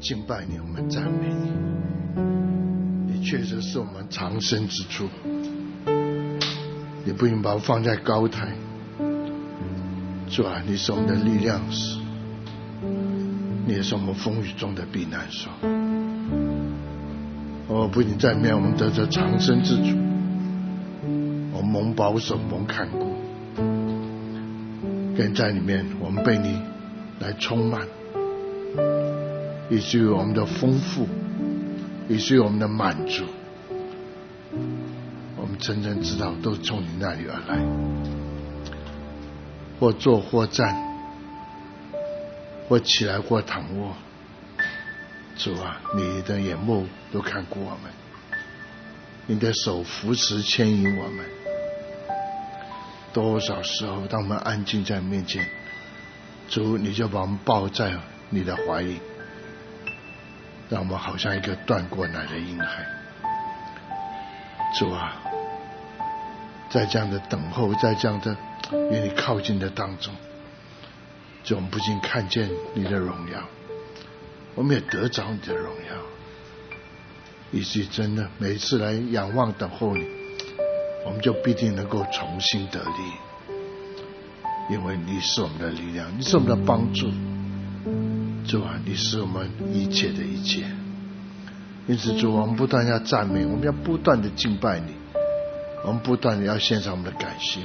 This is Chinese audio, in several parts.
敬拜你，我们赞美你。你确实是我们藏身之处，你不应把我放在高台。主啊，你是我们的力量石，你也是我们风雨中的避难所。不仅在里面我们得着藏身之处，我们蒙保守，蒙看顾，更在里面我们被你来充满，以至于我们的丰富，以至于我们的满足，我们真正知道都是从你那里而来。或坐或站，或起来或躺卧，主啊，你的眼目都看顾我们，你的手扶持牵引我们。多少时候当我们安静在面前，主你就把我们抱在你的怀里，让我们好像一个断过奶的婴孩。主啊，在这样的等候，在这样的与你靠近的当中，就我们不仅看见你的荣耀，我们也得着你的荣耀，以至于真的每一次来仰望等候你，我们就必定能够重新得力，因为你是我们的力量，你是我们的帮助。主啊，你是我们一切的一切。因此主，我们不断要赞美，我们要不断的敬拜你，我们不断的要献上我们的感谢，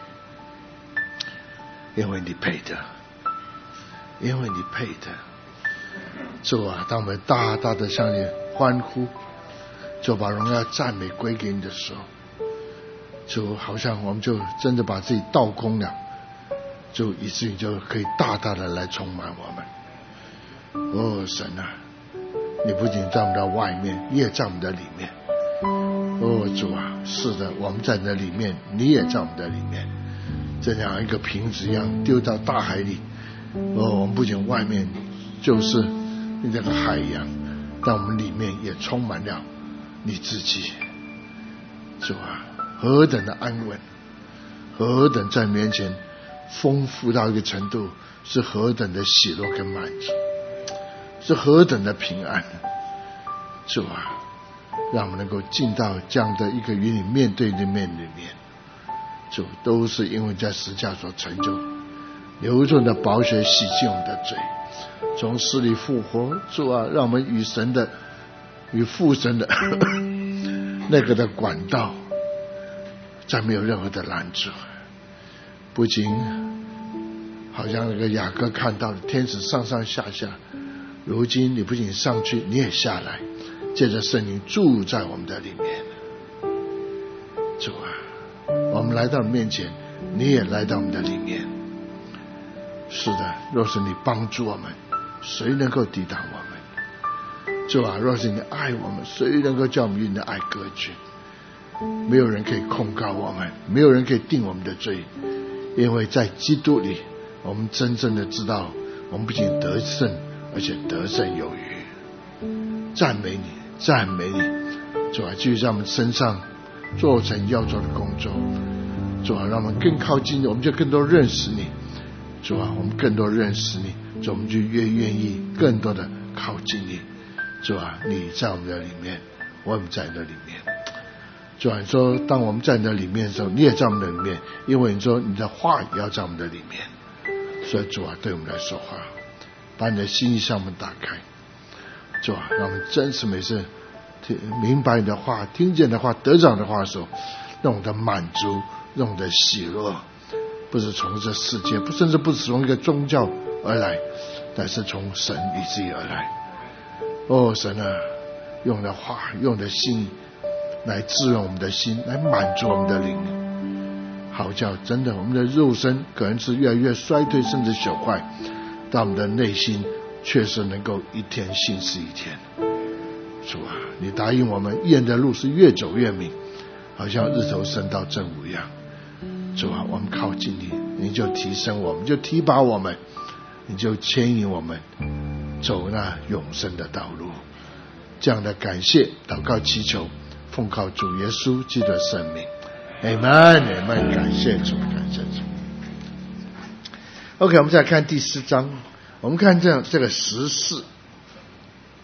因为你配的，因为你配的。主啊，当我们大大的向你欢呼，就把荣耀赞美归给你的时候，就好像我们就真的把自己倒空了，就以至于就可以大大的来充满我们。神啊，你不仅在我们的外面，你也在我们的里面。主啊，是的，我们在你的里面，你也在我们的里面，这样一个瓶子一样丢到大海里。我们不仅外面就是那个海洋，但我们里面也充满了你自己。主啊，何等的安稳，何等在面前丰富到一个程度，是何等的喜乐跟满足，是何等的平安。主啊，让我们能够进到这样的一个与你面对的面里面，主，都是因为在十架所成就，流出的宝血洗净我们的罪，从死里复活。主啊，让我们与神的与父神的那个的管道再没有任何的拦阻。不仅好像那个雅各看到的天使上上下下，如今你不仅上去，你也下来，借着圣灵住在我们的里面。主啊，我们来到你面前，你也来到我们的里面。是的，若是你帮助我们，谁能够抵挡我们？主啊，若是你爱我们，谁能够叫我们与你的爱隔绝？没有人可以控告我们，没有人可以定我们的罪，因为在基督里，我们真正的知道，我们不仅得胜，而且得胜有余。赞美你，赞美你。主啊，继续在我们身上做成要做的工作。主啊，让我们更靠近你，我们就更多认识你。主啊，我们更多认识你，主，我们就越愿意更多的靠近你。主啊，你在我们的里面，我们在你的里面。主啊，你说当我们在你的里面的时候，你也在我们的里面，因为你说你的话也要在我们的里面。所以主啊，对我们来说话，把你的心意向我们打开。主啊，让我们真实每次明白你的话，听见的话，得着的话的时候，让我们的满足，让我们的喜乐，不是从这世界，甚至不是从一个宗教而来，但是从神以自己而来。神啊，用你的话，用你的心来滋润我们的心，来满足我们的灵，好叫真的我们的肉身可能是越来越衰退，甚至朽坏，但我们的内心确实能够一天新似一天。主啊，你答应我们，一人的路是越走越明，好像日头升到正午一样。主啊，我们靠近你，你就提升我们，就提拔我们，你就牵引我们走那永生的道路。这样的感谢祷告祈求，奉靠主耶稣基督的圣名。 Amen Amen， 感谢主，感谢主。 OK， 我们再来看第4章。我们看这个时事，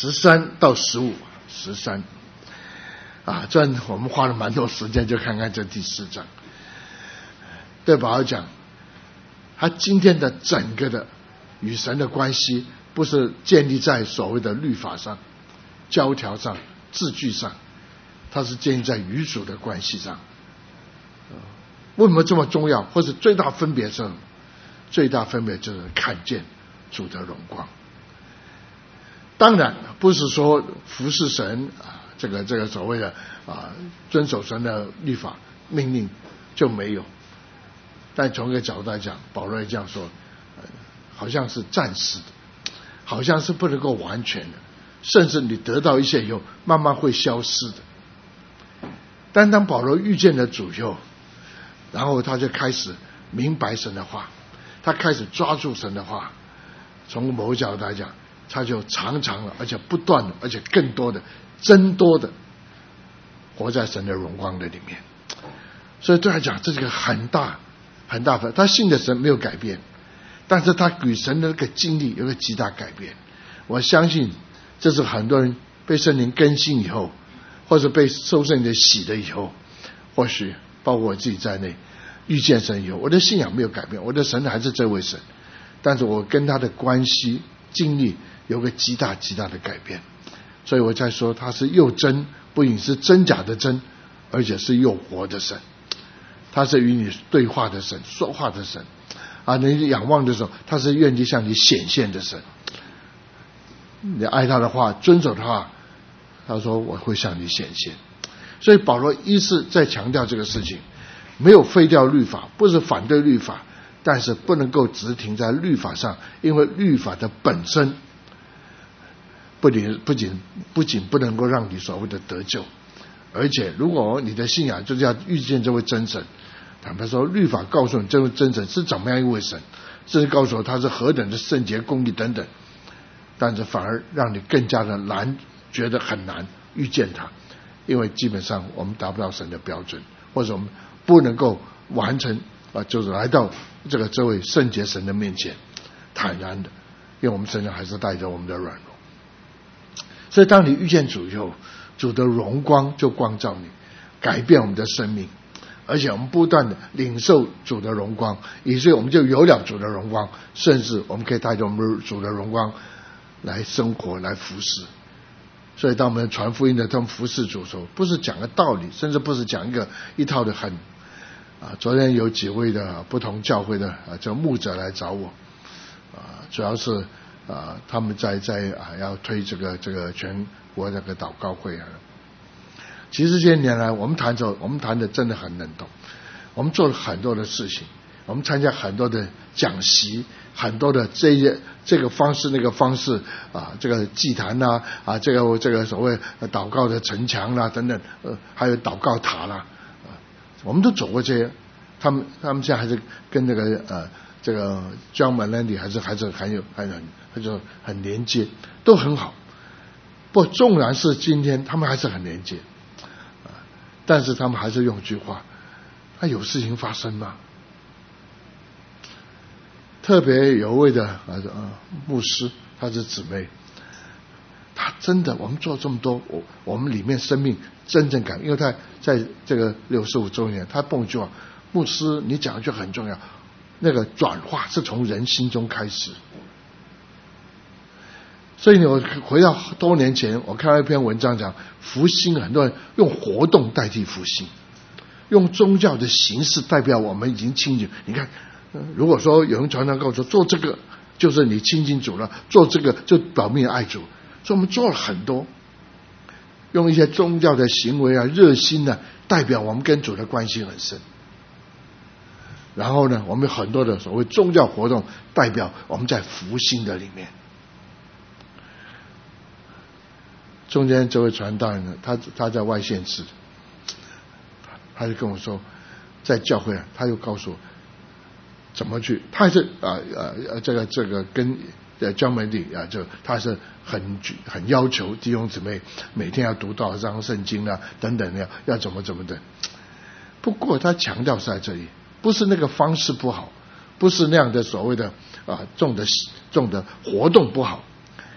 13到15，13啊，这我们花了蛮多时间，就看看这第4章。对保罗讲，他今天的整个的与神的关系，不是建立在所谓的律法上、教条上、字句上，它是建立在与主的关系上。为什么这么重要？或者最大分别是什么？最大分别就是看见主的荣光。当然不是说服侍神啊，这个所谓的遵守神的律法命令就没有。但从一个角度来讲，保罗也这样说，好像是暂时的，好像是不能够完全的，甚至你得到一些以后，慢慢会消失的。但当保罗遇见了主以后，然后他就开始明白神的话，他开始抓住神的话，从某个角度来讲，他就常常的，而且不断的，而且更多的、增多的活在神的荣光的里面。所以对他讲，这是一个很大很大分。他信的神没有改变，但是他与神的那个经历有个极大改变。我相信这是很多人被圣灵更新以后，或者被受圣灵的洗了以后，或许包括我自己在内，遇见神以后，我的信仰没有改变，我的神还是这位神，但是我跟他的关系经历有个极大极大的改变。所以我在说他是又真，不仅是真假的真，而且是又活的神。他是与你对话的神，说话的神啊！你仰望的时候，他是愿意向你显现的神。你爱他的话，遵守的话，他说我会向你显现。所以保罗一直在强调这个事情，没有废掉律法，不是反对律法，但是不能够只停在律法上，因为律法的本身不仅不能够让你所谓的得救，而且如果你的信仰就是要遇见这位真神，坦白说，律法告诉你这位真神是怎么样一位神，甚至告诉我他是何等的圣洁公义等等，但是反而让你更加的难，觉得很难遇见他，因为基本上我们达不到神的标准，或者我们不能够完成就是来到这位圣洁神的面前坦然的，因为我们身上还是带着我们的软弱。所以当你遇见主以后，主的荣光就光照你，改变我们的生命，而且我们不断的领受主的荣光，以至于我们就有了主的荣光，甚至我们可以带着我们主的荣光来生活，来服侍。所以当我们传福音的他们服侍主的时候，不是讲个道理，甚至不是讲一套的很昨天有几位的不同教会的这牧者来找我主要是他们在要推这个全国那个祷告会其实这些年来我们谈的真的很冷冻，我们做了很多的事情，我们参加很多的讲习，很多的这个方式那个方式这个祭坛这个所谓祷告的城墙啦等等还有祷告塔啦我们都走过这些。他们现在还是跟这个John Melandy还是很连接，都很好。不，纵然是今天他们还是很连接但是他们还是用一句话，有事情发生吗？特别有位的牧师，他是姊妹，他真的我们做这么多，我们里面生命真正感，因为他在这个65周年，他蹦一句话，牧师你讲一句很重要，那个转化是从人心中开始。所以我回到多年前，我看到一篇文章讲复兴，很多人用活动代替复兴，用宗教的形式代表我们已经亲近。你看如果说有人常常告诉说做这个就是你亲近主了，做这个就表明爱主，所以我们做了很多用一些宗教的行为热心代表我们跟主的关系很深。然后呢，我们有很多的所谓宗教活动代表我们在复兴的里面。中间这位传道人呢，他在外县市，他就跟我说，在教会他又告诉我怎么去，他还是这个跟John Melandy就他是很要求弟兄姊妹每天要读多少章圣经等等要怎么的。不过他强调是在这里，不是那个方式不好，不是那样的所谓的重的活动不好，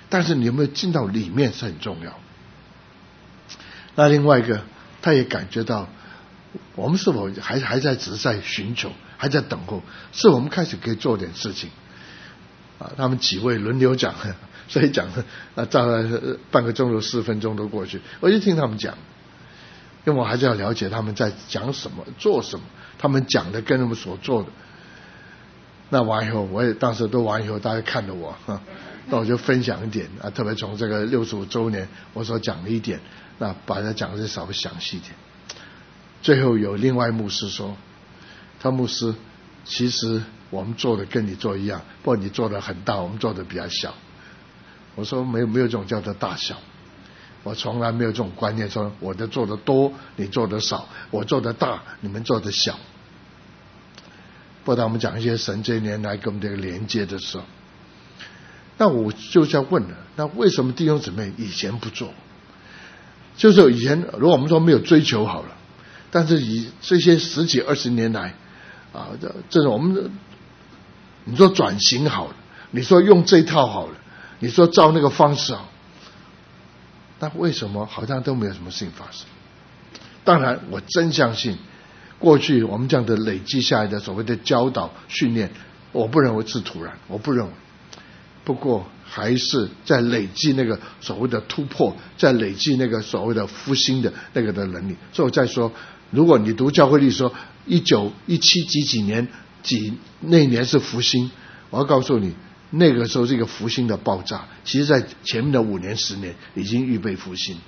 但是你有没有进到里面是很重要。那另外一个，他也感觉到我们是否还在只是在寻求，还在等候，是我们开始可以做点事情啊。他们几位轮流讲，所以讲大概半个钟头4分钟都过去，我就听他们讲，因为我还是要了解他们在讲什么做什么，他们讲的跟他们所做的。那完以后，我也当时都完以后，大家看着我那我就分享一点啊，特别从这个65周年我所讲的一点，那把它讲的稍微详细一点。最后有另外牧师说，他牧师其实我们做的跟你做一样，不过你做的很大，我们做的比较小。我说没有这种叫做大小，我从来没有这种观念，说我的做的多，你做的少，我做的大，你们做的小。不然我们讲一些神这些年来跟我们这个连接的时候，那我就是要问了，那为什么弟兄姊妹以前不做？就是以前如果我们说没有追求好了，但是以这些10几20年来啊，这种我们你说转型好了，你说用这一套好了，你说照那个方式好，那为什么好像都没有什么事情发生？当然我真相信过去我们这样的累积下来的所谓的教导训练，我不认为是突然，我不认为。不过还是在累积那个所谓的突破，在累积那个所谓的复兴的那个的能力。所以我再说，如果你读教会历史说1917几年那一年是复兴，我要告诉你，那个时候这个复兴的爆炸，其实在前面的5年10年已经预备复兴，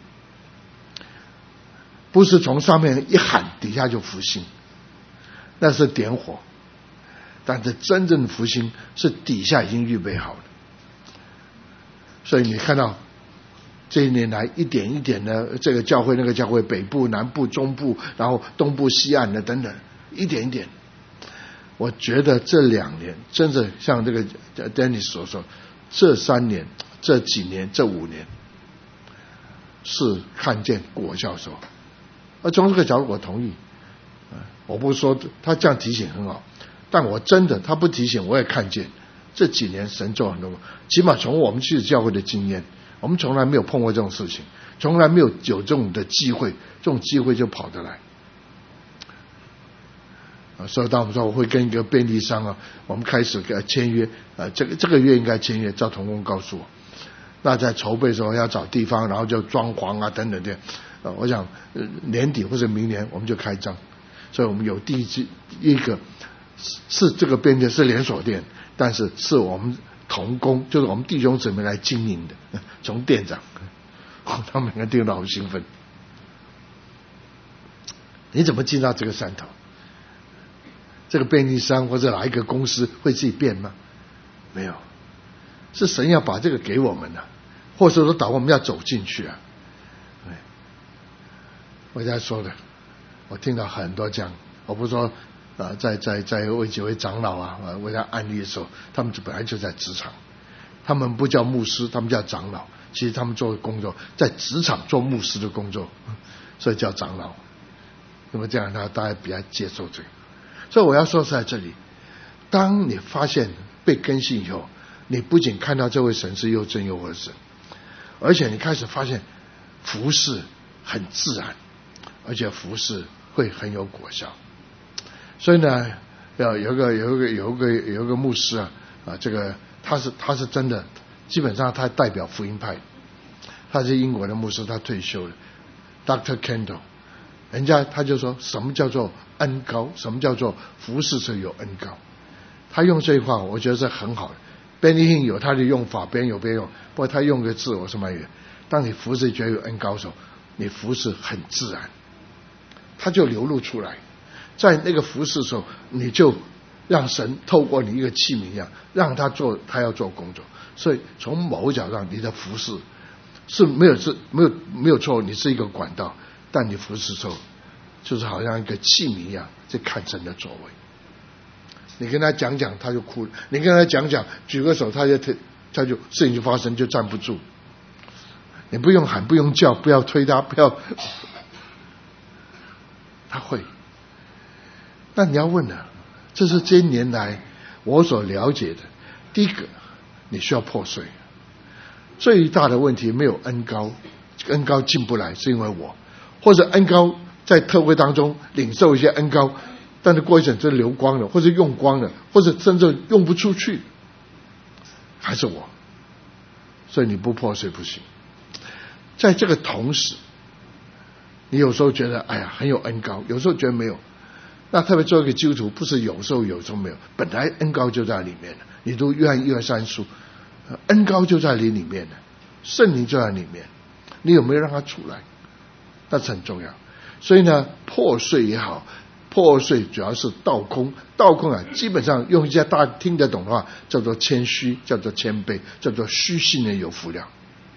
不是从上面一喊底下就复兴，那是点火。但是真正的复兴是底下已经预备好了。所以你看到这一年来一点一点的这个教会那个教会，北部南部中部，然后东部西岸的等等，一点一点。我觉得这2年真的像这个 Dennis 所说，这3年这几年这5年是看见果效的时候。而从这个角度我同意，我不是说他这样提醒很好，但我真的他不提醒我也看见这几年神做很多，起码从我们去教会的经验，我们从来没有碰过这种事情，从来没有这种的机会，这种机会就跑得来。所以当我们说我会跟一个便利商啊，我们开始给他签约，这个月应该签约，赵同工告诉我，那在筹备的时候要找地方，然后就装潢啊等等的，我想年底或者明年我们就开张。所以我们有第一个是这个便利是连锁店，但是是我们同工，就是我们弟兄姊妹来经营的，从店长他们两个听到好兴奋。你怎么进到这个山头？这个便利商或者哪一个公司会自己变吗？没有，是神要把这个给我们的，或者说导我们要走进去啊。我在说的，我听到很多讲，我不是说在为几位长老为他案例的时候，他们本来就在职场，他们不叫牧师，他们叫长老，其实他们做的工作在职场做牧师的工作，所以叫长老。那么这样大家比较接受这个。所以我要说是在这里，当你发现被更新以后，你不仅看到这位神是又真又活的神，而且你开始发现服事很自然，而且服事会很有果效。所以呢，有一个牧师这个他是真的，基本上他代表福音派，他是英国的牧师，他退休了 ，Dr. Kendall。人家他就说什么叫做恩膏，什么叫做服事是有恩膏。他用这句话我觉得是很好的。Benny Hinn 有他的用法，别人有别人用，不过他用个字我是蛮远。当你服事觉得有恩膏的时候，你服事很自然，他就流露出来。在那个服事的时候，你就让神透过你一个器皿一样，让他做他要做工作。所以从某个角度上，你的服事是没有错，你是一个管道。但你服侍的时候，就是好像一个器皿一样，在看神的作为。你跟他讲讲，他就哭了；你跟他讲讲，举个手，他就事情就发生，就站不住。你不用喊，不用叫，不要推他，不要，他会。那你要问了，这是这些年来我所了解的。第一个，你需要破碎。 最大的问题没有恩膏，恩膏进不来是因为我，或者恩膏在特会当中领受一些恩膏，但是过一阵就流光了，或者用光了，或者甚至用不出去，还是我。所以你不破碎不行。在这个同时，你有时候觉得哎呀很有恩膏，有时候觉得没有。那特别做一个基督徒，不是有时候有时候没有，本来恩膏就在里面了。你读约翰1、2、3书，恩膏就在你里面了，圣灵就在里面，你有没有让它出来？那是很重要。所以呢，破碎也好，破碎主要是倒空，倒空啊，基本上用一些大家听得懂的话，叫做谦虚，叫做谦卑，叫做虚心人有福了。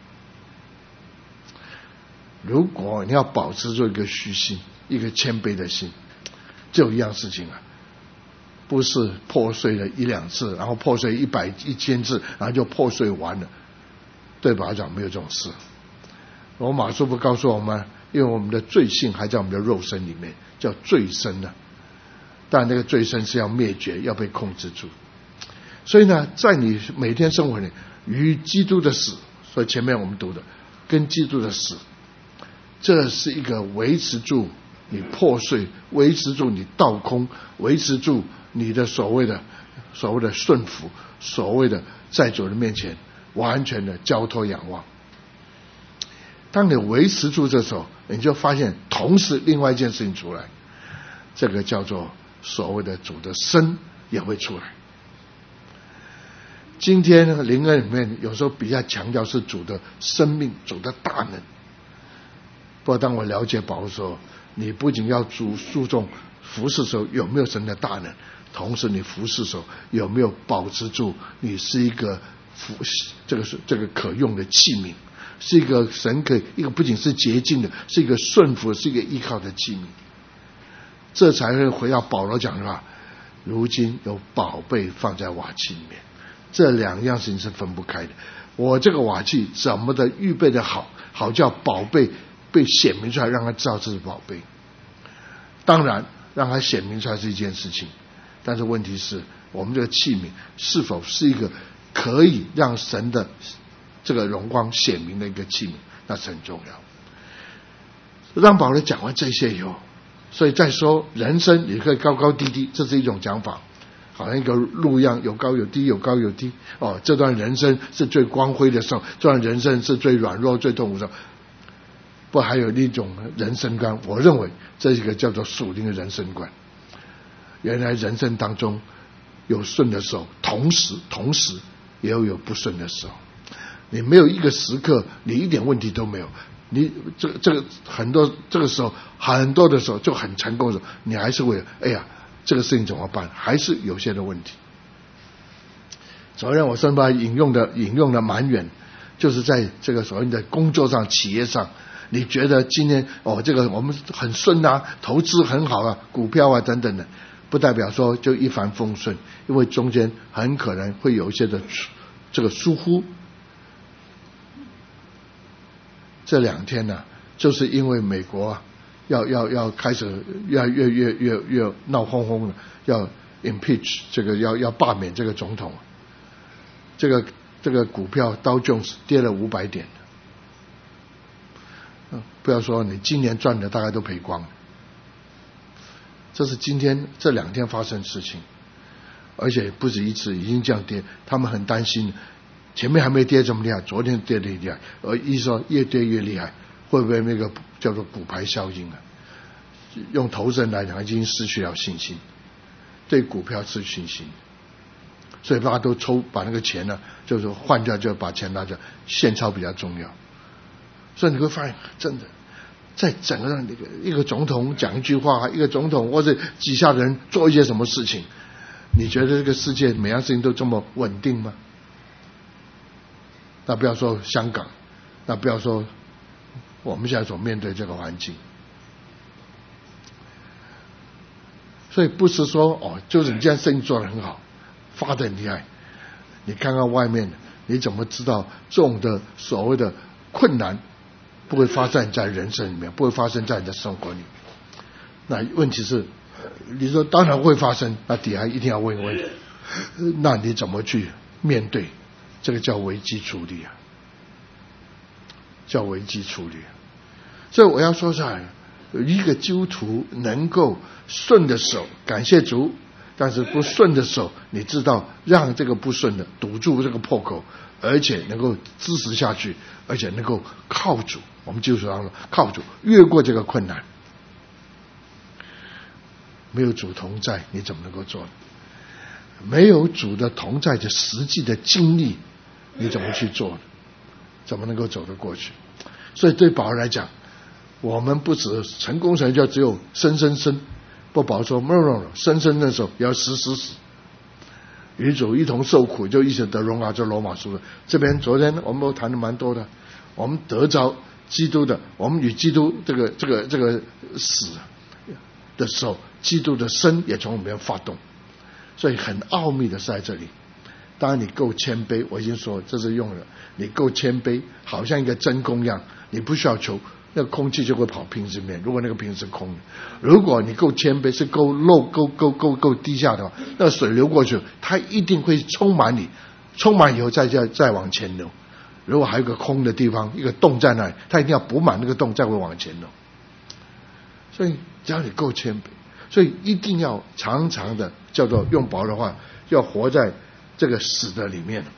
如果你要保持住一个虚心，一个谦卑的心，只有一样事情啊，不是破碎了1、2次，然后破碎100、1000次，然后就破碎完了。对吧？讲没有这种事。罗马书不告诉我们，因为我们的罪性还在我们的肉身里面，叫罪身呢。但那个罪身是要灭绝，要被控制住。所以呢，在你每天生活里，与基督的死，所以前面我们读的，跟基督的死，这是一个维持住你破碎，维持住你倒空，维持住你的所谓的顺服，所谓的在主的面前完全的交托仰望。当你维持住这时候，你就发现同时另外一件事情出来，这个叫做所谓的主的生也会出来。今天灵恩里面有时候比较强调是主的生命，主的大能。不过当我了解保罗的时候，你不仅要注重服侍的时候有没有神的大能，同时你服侍的时候有没有保持住你是一个这个可用的器皿，是一个神可以一个不仅是洁净的，是一个顺服，是一个依靠的器皿。这才会回到保罗讲的话，如今有宝贝放在瓦器里面，这两样事情是分不开的。我这个瓦器怎么的预备的好，好叫宝贝被显明出来，让他知道这是宝贝。当然让他显明出来是一件事情，但是问题是我们这个器皿是否是一个可以让神的这个荣光显明的一个器皿，那是很重要。让保罗讲完这些以后，所以再说人生也可以高高低低，这是一种讲法，好像一个路一样，有高有低，有高有低。这段人生是最光辉的时候，这段人生是最软弱最痛苦的时候。不，还有另一种人生观，我认为这是一个叫做属灵的人生观。原来人生当中有顺的时候，同时也有不顺的时候。你没有一个时刻你一点问题都没有，你这个很多这个时候很多的时候就很成功的时候，你还是会哎呀这个事情怎么办，还是有些的问题。昨天我顺便引用的蛮远，就是在这个所谓的工作上企业上，你觉得今天这个我们很顺啊，投资很好啊，股票啊等等的，不代表说就一帆风顺，因为中间很可能会有一些的这个疏忽。这2天呢，就是因为美国要开始越闹哄哄了，要 impeach 这个要罢免这个总统，这个股票Dow Jones跌了500点。不要说你今年赚的大概都赔光了，这是今天这2天发生的事情，而且不止一次，已经这样跌，他们很担心，前面还没跌这么厉害，昨天跌得厉害，而意思说越跌越厉害，会不会那个叫做骨牌效应啊？用投资人来讲，已经失去了信心，对股票失去信心，所以大家都把那个钱呢，就是换掉，就把钱拿掉，现钞比较重要。所以你会发现，真的，在整个一个总统讲一句话，一个总统或者底下的人做一些什么事情，你觉得这个世界每样事情都这么稳定吗？那不要说香港，那不要说我们现在所面对这个环境。所以不是说就是你这样生意做得很好，发得很厉害，你看看外面，你怎么知道这种的所谓的困难不会发生在人生里面，不会发生在你的生活里？那问题是，你说当然会发生，那底下一定要问问题，那你怎么去面对？这个叫危机处理啊。 叫危机处理。所以我要说出来，一个基督徒能够顺的手，感谢主，但是不顺的手，你知道让这个不顺的堵住这个破口，而且能够支持下去，而且能够靠主，我们基督徒说靠主越过这个困难。没有主同在，你怎么能够做？没有主的同在的实际的经历，你怎么去做？怎么能够走得过去？所以对保罗来讲，我们不止成功神就只有生，不保罗说 no， 生的时候也要死，与主一同受苦，就一起得荣耀。这罗马书的这边昨天我们都谈的蛮多的，我们得着基督的，我们与基督这个死的时候，基督的生也从我们这边发动，所以很奥秘的是在这里。当然你够谦卑，我已经说这是用了，你够谦卑，好像一个真空一样，你不需要求，那个空气就会跑瓶子里面。如果那个瓶子是空的，如果你够谦卑，是够低下的话，那个水流过去，它一定会充满你，充满以后再往前流。如果还有个空的地方，一个洞在那里，它一定要补满那个洞，再会往前流。所以只要你够谦卑，所以一定要常常的叫做用保罗的话，要活在这个死的里面。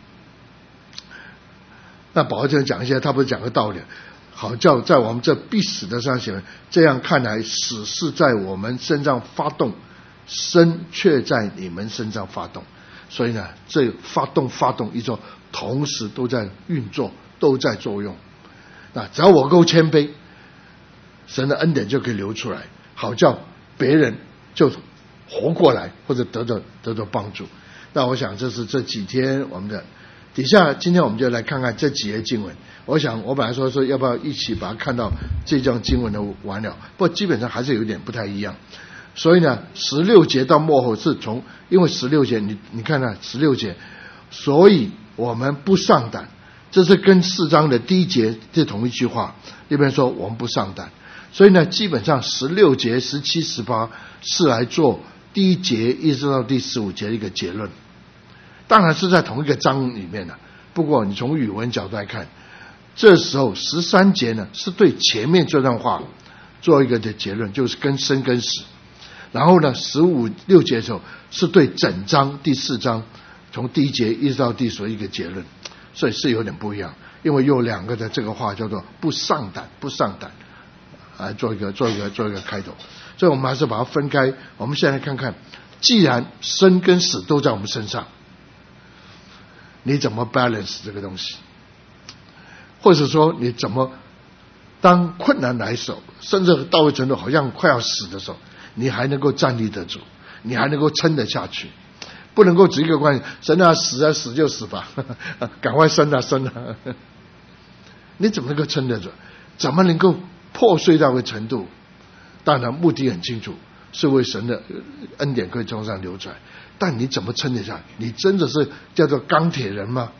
那保罗这样讲一些，他不是讲个道理，好叫在我们这必死的上写，这样看来死是在我们身上发动，生却在你们身上发动。所以呢，这发动一种同时都在运作，都在作用。那只要我够谦卑，神的恩典就可以流出来，好叫别人就活过来，或者得到帮助。那我想这是这几天我们的底下，今天我们就来看看这几页经文。我想我本来说要不要一起把它看到这张经文的完了，不过基本上还是有点不太一样。所以呢，16节到末后是从，因为16节你看看16节，所以我们不上胆，这是跟4章的第1节是同一句话，那边说我们不上胆。所以呢，基本上16节、17、18是来做第1节一直到第15节的一个结论，当然是在同一个章里面的。不过你从语文角度来看，这时候13节呢是对前面这段话做一个的结论，就是跟生跟死。然后呢，15、6节的时候是对整章第4章从第1节一直到第15一个结论，所以是有点不一样。因为有2个的这个话叫做不上胆，来做一个开头。所以我们还是把它分开。我们现在看看，既然生跟死都在我们身上，你怎么 balance 这个东西？或者说你怎么当困难来的时候，甚至到一程度好像快要死的时候，你还能够站立得住，你还能够撑得下去，不能够只一个关系，神啊死就死吧，赶快生啊，你怎么能够撑得住？怎么能够破碎到个程度？当然目的很清楚，是为神的恩典可以从上流出来，但你怎么撑得下来？你真的是叫做钢铁人吗？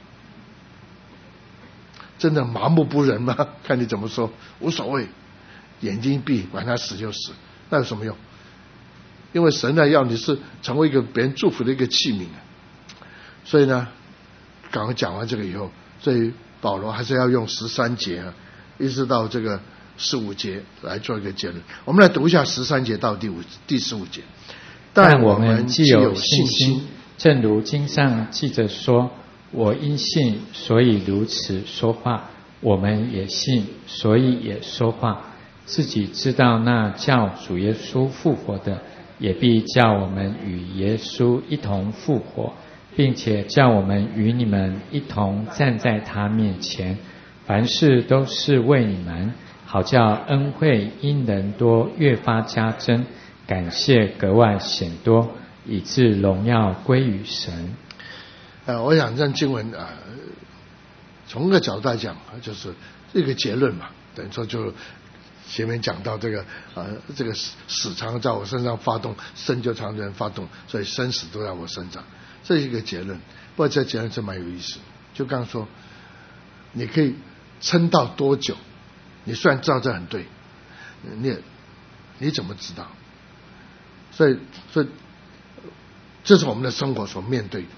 真的麻木不仁吗？看你怎么说，无所谓，眼睛一闭，管他死就死，那有什么用？因为神呢要你是成为一个别人祝福的一个器皿。所以呢，刚刚讲完这个以后，所以保罗还是要用13节一直到这个15节来做一个结论。我们来读一下13节到第15节。 但我们既有信心，正如经上记着说，我因信，所以如此说话；我们也信，所以也说话。自己知道那叫主耶稣复活的，也必叫我们与耶稣一同复活，并且叫我们与你们一同站在他面前。凡事都是为你们，好叫恩惠因人多越发加增，感谢格外显多，以致荣耀归于神。 我想让经文从一个角度来讲，就是一个结论嘛，等于说就前面讲到这个这个死常在我身上发动，生就常在人发动，所以生死都在我身上，这是一个结论。不过这结论是蛮有意思，就刚刚说你可以撑到多久？你虽然知道这很对，你怎么知道？所以这是我们的生活所面对的。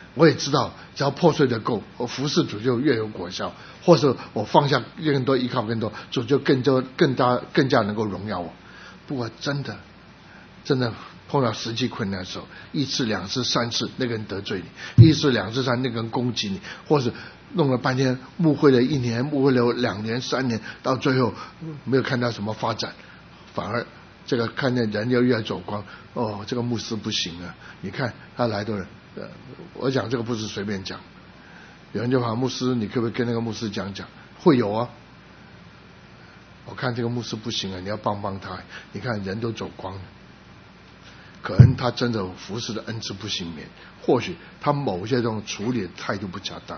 我也知道只要破碎的够，我服侍主就越有果效，或者我放下更多，依靠更多，主就更加能够荣耀我。不过真的碰到实际困难的时候，1次2次3次那个人得罪你，1次2次3次那个人攻击你，或者弄了半天牧会了1年，牧会了2年3年，到最后没有看到什么发展，反而这个看见人又越走光，这个牧师不行啊！你看他来的人，我讲这个不是随便讲，有人就喊牧师，你可不可以跟那个牧师讲？会有啊。我看这个牧师不行啊，你要帮他。你看人都走光了。可能他真的服侍的恩赐不幸免，或许他某些这种处理的态度不恰当。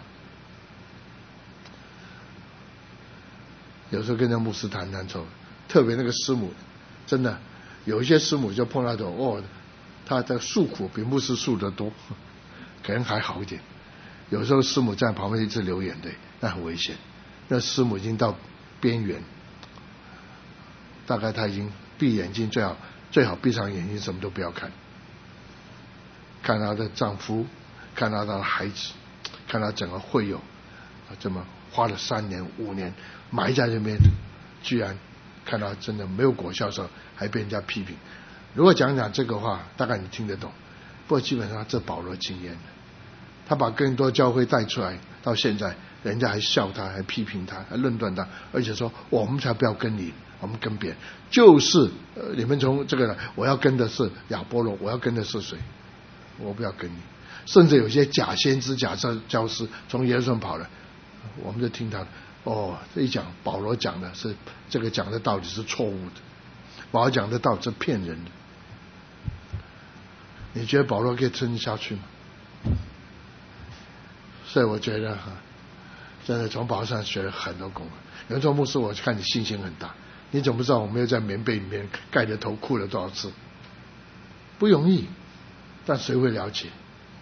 有时候跟那牧师谈说，特别那个师母，真的有一些师母就碰到这种他的诉苦比牧师诉得多，可能还好一点。有时候师母在旁边一直流眼泪，那很危险。那师母已经到边缘，大概他已经闭眼睛，最好闭上眼睛，什么都不要看。看她的丈夫，看她的孩子，看她整个会友，这么花了3年5年埋在这边，居然看到真的没有果效的时候，还被人家批评。如果讲这个话，大概你听得懂。不过基本上这保罗经验的，他把更多教会带出来，到现在人家还笑他，还批评他，还论断他，而且说我们才不要跟你，我们跟别人，就是你们从这个来，我要跟的是亚波罗，我要跟的是谁？我不要跟你。甚至有些假先知、假教师从耶路撒冷跑来，我们就听他的。这一讲保罗讲的是这个讲的道理是错误的，保罗讲的道理是骗人的。你觉得保罗可以撑下去吗？所以我觉得真的从保罗上学了很多功课。有人说牧师，我看你信心很大，你怎么不知道我没有在棉被里面盖着头哭了多少次？不容易，但谁会了解？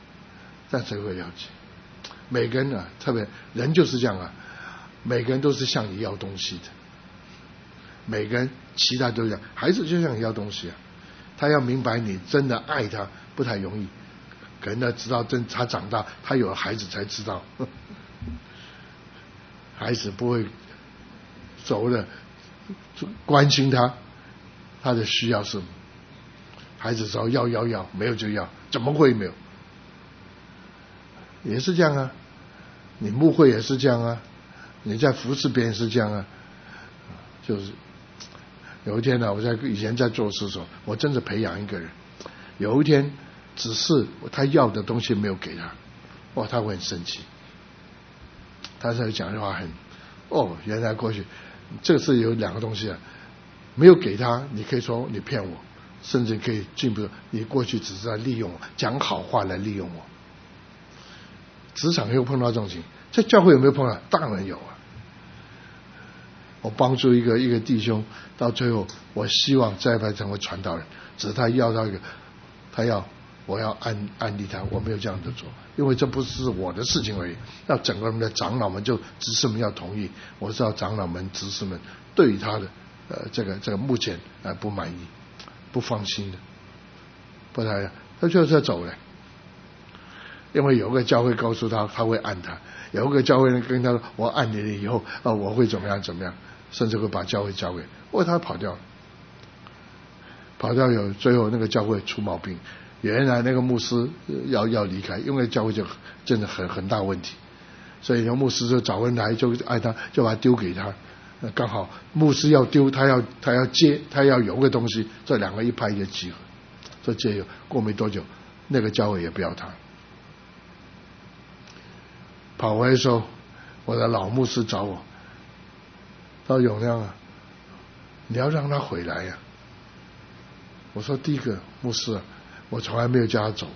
每个人特别人就是这样每个人都是向你要东西的，每个人期待都是这样，孩子就向你要东西他要明白你真的爱他不太容易，可能他知道他长大，他有了孩子才知道，孩子不会走的关心他的需要是什么，孩子说要没有就要，怎么会没有？也是这样你牧会也是这样你在服侍别人是这样就是有一天我以前在做事的时候，我真是培养一个人，有一天只是他要的东西没有给他，他会很生气，他才讲的话原来过去这个是有2个东西没有给他，你可以说你骗我，甚至可以进步，你过去只是在利用我，讲好话来利用我。职场又碰到这种情况，在教会有没有碰到？当然有我帮助一个弟兄，到最后我希望再来成为传道人，只是他要到我要安利他，我没有这样的做，因为这不是我的事情而已，要整个人的长老们执事们要同意，我知道长老们执事们对于他的这个目前不满意，不放心的，不太他就是要走了。因为有个教会告诉他会按他，有个教会跟他说我按你了以后我会怎么样，甚至会把教会交给他跑掉有最后那个教会出毛病，原来那个牧师要离开，因为教会就真的很大问题，所以牧师就找人来就爱他，就把他丢给他，刚好牧师要丢，他要接，他要有个东西，这2个一拍就集合，这接有过没多久那个教会也不要他。跑回来的时候，我的老牧师找我，他说永亮你要让他回来我说第一个牧师我从来没有叫他走，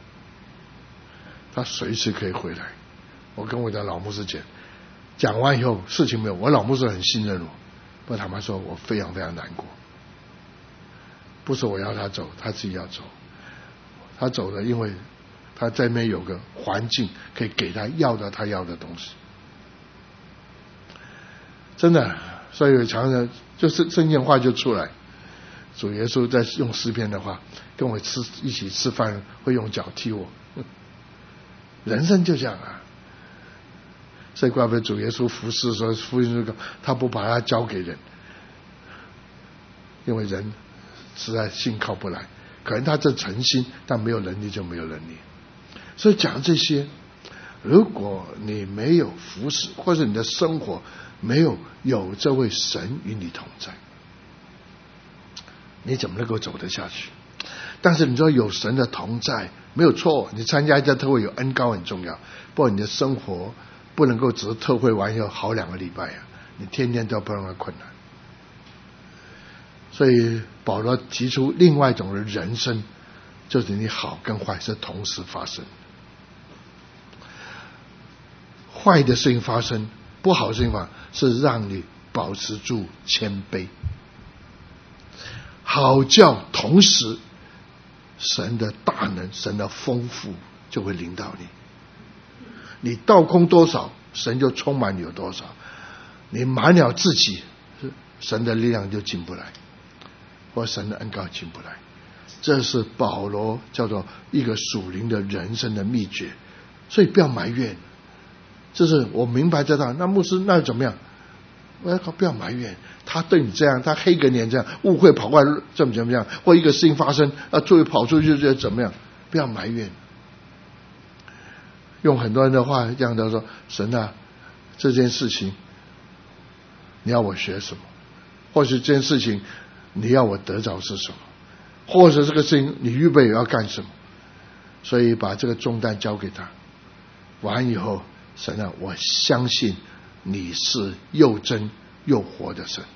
他随时可以回来。我跟我的老牧师讲完以后，事情没有，我老牧师很信任我，不过坦白说我非常非常难过，不是我要他走，他自己要走，他走了，因为他在那边有个环境可以给他要的东西，真的。所以常常就是圣经话就出来，主耶稣在用诗篇的话跟我一起吃饭，会用脚踢我， 人生就这样啊。所以怪不得主耶稣服侍的时候，福音书他不把它交给人，因为人实在信靠不来，可能他这诚心，但没有能力就没有能力。所以讲这些，如果你没有服侍，或者你的生活没有这位神与你同在，你怎么能够走得下去？但是你说有神的同在没有错，你参加一家特会有恩膏很重要，不过你的生活不能够只是特会完以后好2个礼拜啊，你天天都要碰到困难。所以保罗提出另外一种的人生，就是你好跟坏是同时发生，坏的事情发生，不好的事情发生，是让你保持住谦卑，好叫同时神的大能、神的丰富就会临到你。你倒空多少，神就充满你有多少。你满了自己，神的力量就进不来，或神的恩膏进不来。这是保罗叫做一个属灵的人生的秘诀。所以不要埋怨，这是我明白这道。那牧师那又怎么样？不要埋怨，他对你这样，他黑个脸这样，误会跑过来怎么样，或一个事情发生作为跑出去就怎么样，不要埋怨。用很多人的话这样的说，神啊，这件事情你要我学什么，或许这件事情你要我得着是什么，或者这个事情你预备要干什么，所以把这个重担交给他。完以后，神啊，我相信你是又真又活的神。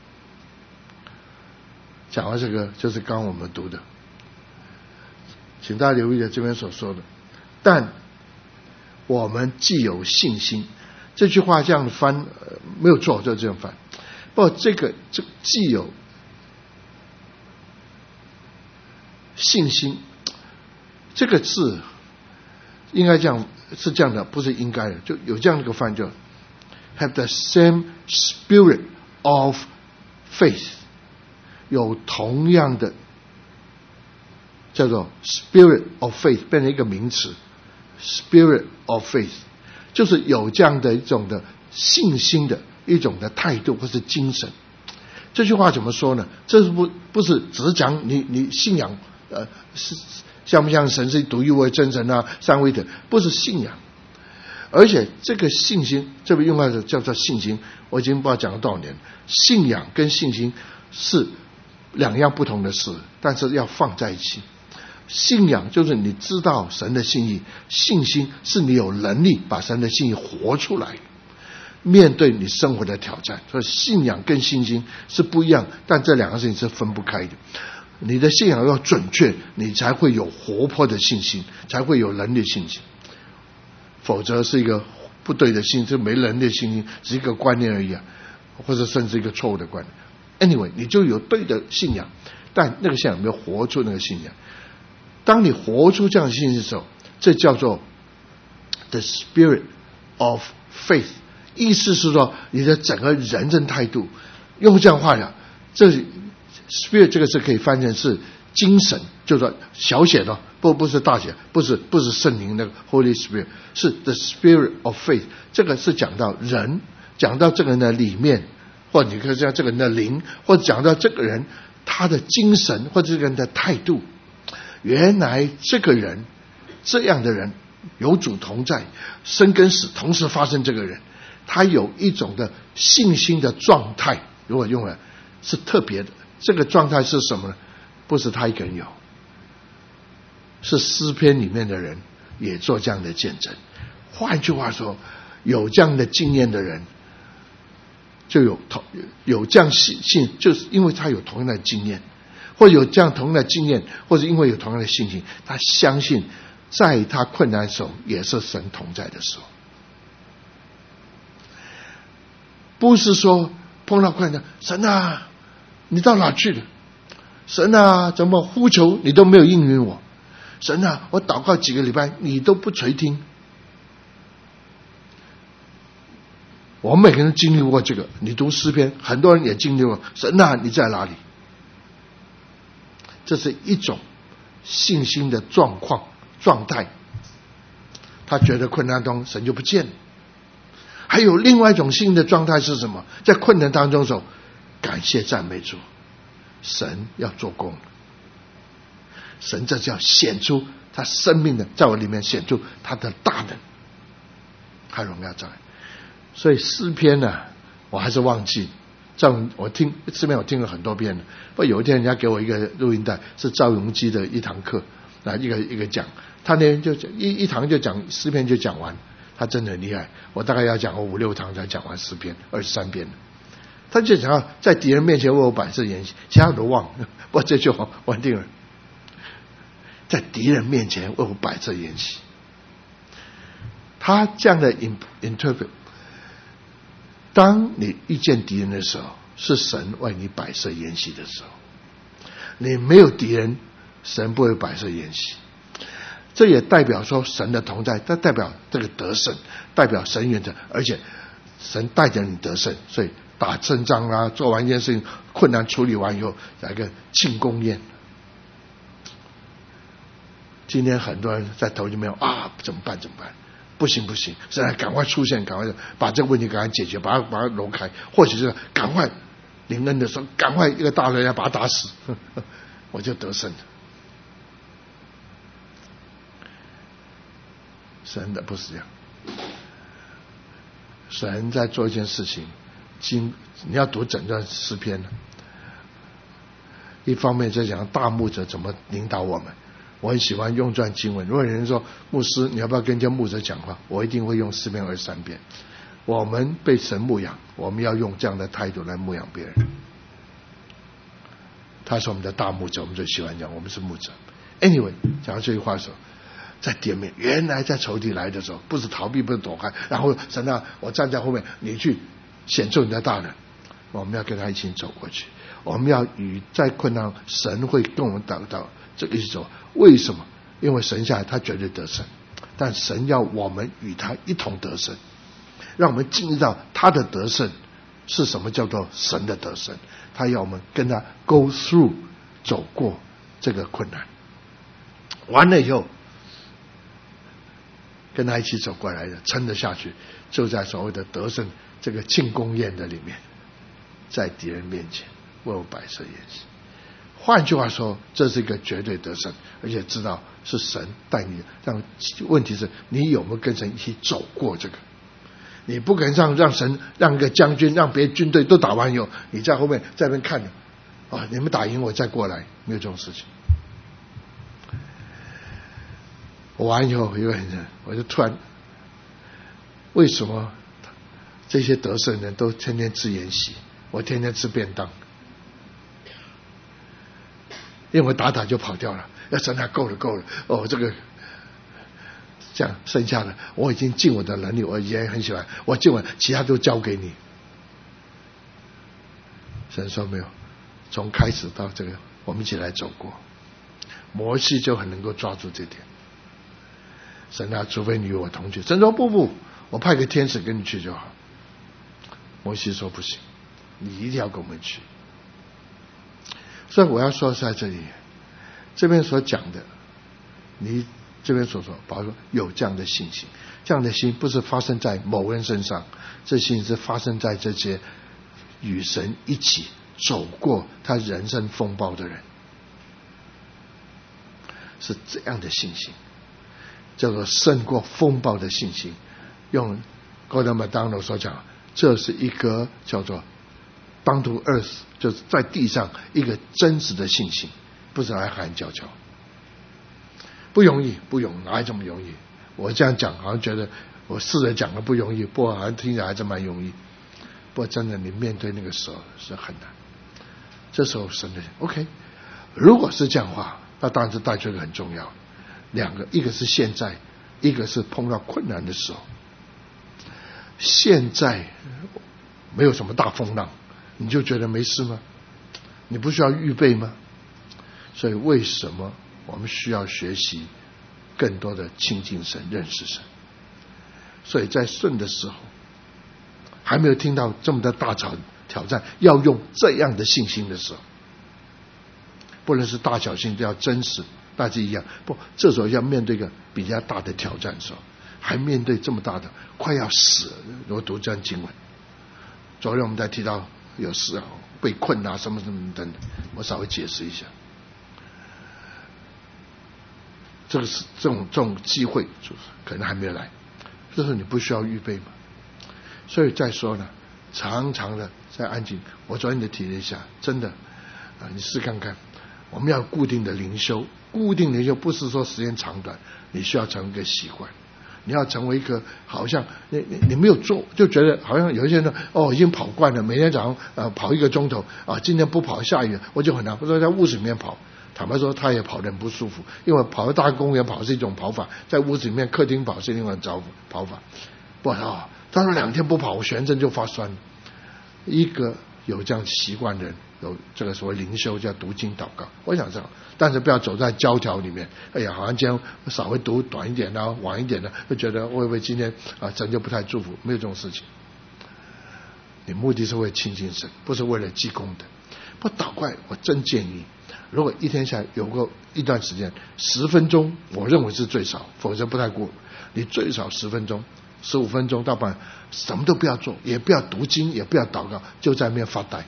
讲到这个就是刚刚我们读的，请大家留意的这边所说的，但我们既有信心，这句话这样翻没有错，就这样翻。不过这既有信心这个字应该这样，是这样的，不是应该的，就有这样的一个翻，就 have the same spirit of faith， 有同样的叫做 spirit of faith， 变成一个名词 spirit of faith， 就是有这样的一种的信心的一种的态度或是精神。这句话怎么说呢？这是不是只是讲你信仰是像不像神是独一无二真神啊，三位一体，不是信仰。而且这个信心这边用到的叫做信心，我已经不知道讲了多少年。信仰跟信心是两样不同的事，但是要放在一起。信仰就是你知道神的心意，信心是你有能力把神的心意活出来，面对你生活的挑战。所以信仰跟信心是不一样，但这两个事情是分不开的。你的信仰要准确，你才会有活泼的信心，才会有能力的信心。否则是一个不对的信心，是没能力的信心，只是一个观念而已啊，或者甚至一个错误的观念。Anyway， 你就有对的信仰，但那个信仰没有活出那个信仰。当你活出这样的信心的时候，这叫做 the spirit of faith， 意思是说你的整个人生态度，用这样话讲，这 spirit 这个字可以翻成是精神，就是说小写的，不是大写，不是圣灵那个 Holy Spirit， 是 the spirit of faith。 这个是讲到人，讲到这个人的里面，或者你可以讲这个人的灵，或者讲到这个人他的精神，或者这个人的态度。原来这个人，这样的人有主同在，生跟死同时发生，这个人他有一种的信心的状态，如果用了是特别的。这个状态是什么呢？不是他一个人有，是诗篇里面的人也做这样的见证。换句话说，有这样的经验的人就有这样信，就是因为他有同样的经验，或者有这样同样的经验，或者因为有同样的信心，他相信在他困难的时候也是神同在的时候。不是说碰到困难，神啊你到哪去了？神啊怎么呼求你都没有应允我？神啊我祷告几个礼拜你都不垂听。我们每个人经历过这个，你读诗篇很多人也经历过，神啊你在哪里？这是一种信心的状态。 他觉得困难中神就不见了。还有另外一种新的状态是什么？在困难当中的时候，感谢赞美主，神要做工了。神这叫显出他生命的，在我里面显出他的大能，他荣耀在。所以诗篇呢，我还是忘记。我听诗篇我听了很多遍了。不过有一天人家给我一个录音带，是赵永基的一堂课，一个讲，他那天就一堂就讲诗篇就讲完，他真的很厉害。我大概要讲5、6堂才讲完诗篇23遍。他就想要在敌人面前为我摆设筵席，其他都忘了。不过这句话完定了，在敌人面前为我摆设筵席。他这样的 interpret， 当你遇见敌人的时候，是神为你摆设筵席的时候。你没有敌人，神不会摆设筵席。这也代表说神的同在，它代表这个得胜，代表神原则，而且神带着你得胜。所以打胜仗啊，做完一件事情，困难处理完以后，来个庆功宴。今天很多人在头里面怎么办？不行，神赶快出现，赶快把这个问题赶快解决，把它揉开，或许是赶快领恩的时候，赶快一个大人要把他打死，我就得胜了。神的不是这样，神在做一件事情，你要读整段诗篇呢。一方面在讲大牧者怎么领导我们，我很喜欢用这段经文。如果有人说牧师你要不要跟这牧者讲话，我一定会用诗篇23遍。我们被神牧养，我们要用这样的态度来牧养别人。他是我们的大牧者，我们就喜欢讲我们是牧者。Anyway， 讲到这句话的时候，在点面，原来在仇敌来的时候，不是逃避，不是躲开，然后神啊，我站在后面，你去显出你的大能。我们要跟他一起走过去，我们要与在困难，神会跟我们祷告，这个一起走。为什么？因为神下来他绝对得胜，但神要我们与他一同得胜，让我们进入到他的得胜是什么叫做神的得胜。他要我们跟他 go through 走过这个困难，完了以后跟他一起走过来的，撑得下去，就在所谓的得胜这个庆功宴的里面，在敌人面前为我摆设筵席。换句话说，这是一个绝对得胜，而且知道是神带你。让问题是你有没有跟神一起走过这个？你不可能让神让一个将军让别的军队都打完以后，你在后面在那边看你们打赢我再过来，没有这种事情。我完以后有个人，我就突然，为什么这些得胜人都天天吃筵席，我天天吃便当？因为我打就跑掉了，要神啊，够了，这个这样剩下的我已经尽我的能力，我也很喜欢，我尽完，其他都交给你。神说没有，从开始到这个，我们一起来走过。摩西就很能够抓住这点。神啊，除非你与我同去。神说不，我派个天使跟你去就好。摩西说不行，你一定要跟我们去。所以我要说在这里，这边所讲的，你这边所说，保罗说有这样的信心，这样的心不是发生在某人身上，这信是发生在这些与神一起走过他人生风暴的人，是这样的信心，叫做胜过风暴的信心。用戈登麦当劳所讲，这是一个叫做down to earth， 就是在地上一个真实的信心，不是来喊叫叫。不容易，哪来这么容易？我这样讲好像觉得我试着讲的不容易，不过好像听起来还是蛮容易。不过真的你面对那个时候是很难。这时候神的 OK， 如果是这样的话，那当然是带出一个很重要两个，一个是现在，一个是碰到困难的时候。现在没有什么大风浪，你就觉得没事吗？你不需要预备吗？所以为什么我们需要学习更多的亲近神，认识神？所以在顺的时候，还没有听到这么的大挑战，要用这样的信心的时候，不论是大小信都要真实，大致一样。不，这时候要面对一个比较大的挑战的时候， 还面对这么大的快要死了。我读这样经文，昨天我们在提到有时被困啊什么什么等等，我稍微解释一下。这个是这种机会，就是可能还没有来，这时候你不需要预备嘛。所以再说呢，常常的在安静。我昨天就提了一下，真的你试看看，我们要固定的灵修，固定灵修不是说时间长短，你需要成为一个习惯。你要成为一个好像你没有做就觉得好像有一些人已经跑惯了，每天早上跑1个钟头啊，今天不跑下雨我就很难，或者在屋子里面跑。坦白说，他也跑得很不舒服，因为跑到大公园跑是一种跑法，在屋子里面客厅跑是另外一种跑法。不他说2天不跑，我全身就发酸了。一个有这样习惯的人，有这个所谓灵修叫读经祷告，我想这样，但是不要走在教条里面。哎呀，好像今天稍微读短一点的，晚一点的，会觉得会不会今天神就不太祝福？没有这种事情。你目的是为亲近神，不是为了积功的。不祷告，我真建议，如果一天下来有个一段时间10分钟，我认为是最少，否则不太过。你最少10分钟、15分钟，大半什么都不要做，也不要读经，也不要祷告，就在那边发呆。